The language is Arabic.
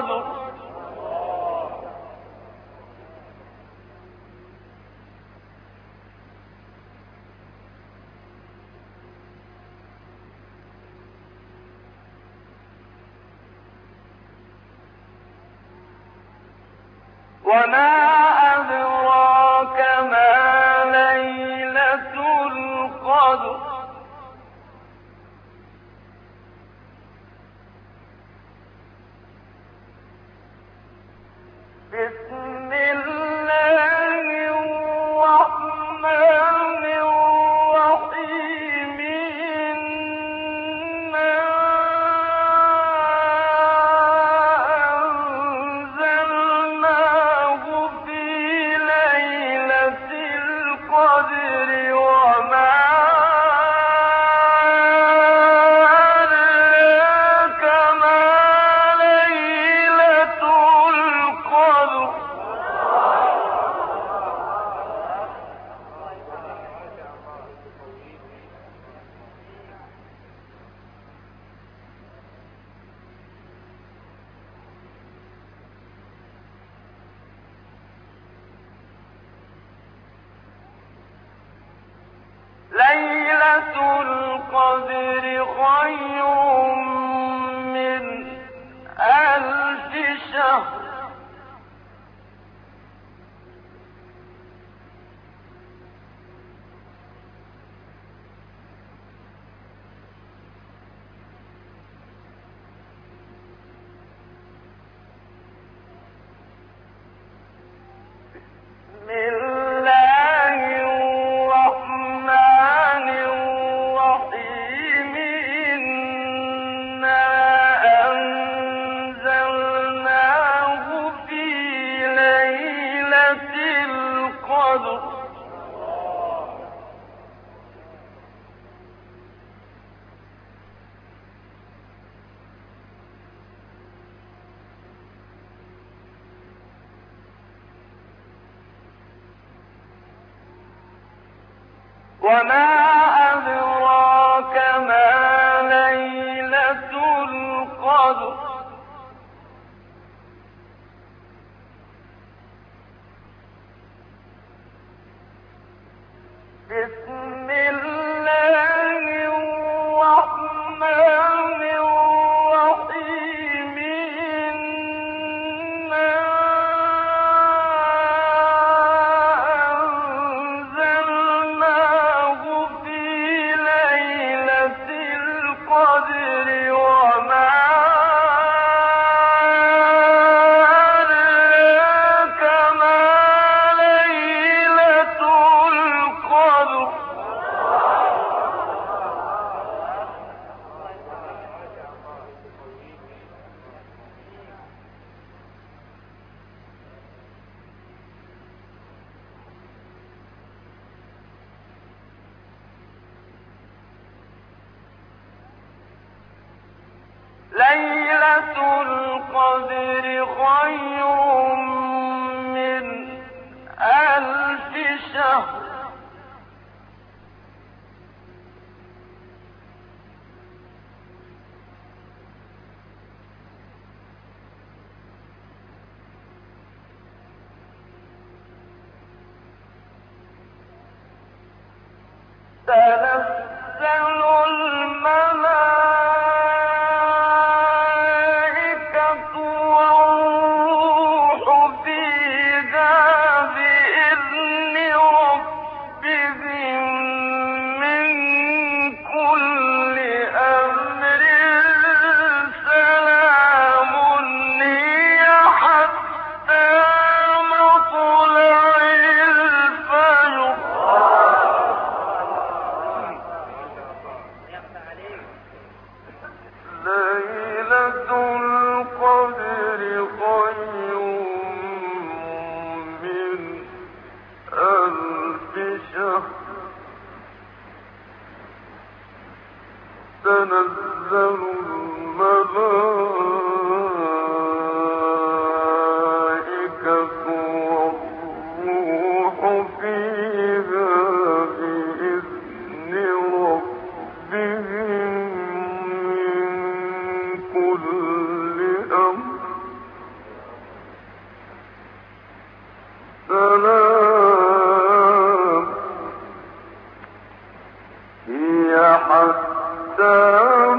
القدر وما أدراك ما ليلة القدر بسم الله الرحمن الرحيم إنا أنزلناه في ليلة القدر وما أدراك ما ليلة القدر ليلة القدر خير من 1000 شهر بسم الله الرحمن الرحيم إنا أنزلناه في ليلة القدر وما أدراك ما ليلة القدر بسم الله الرحمن الرحيم إنا أنزلناه في ليلة القدر وما أدراك ما ليلة القدر ليلة القدر خير من 1000 شهر تنزل الملائكة والروح فيها بإذن ربهم من كل أمر سلام هي حتى مطلع الفجر ليلة القدر خير من 1000 شهر تنزل الملائكة والروح فيها بإذن ربهم من كل أمر هي حتى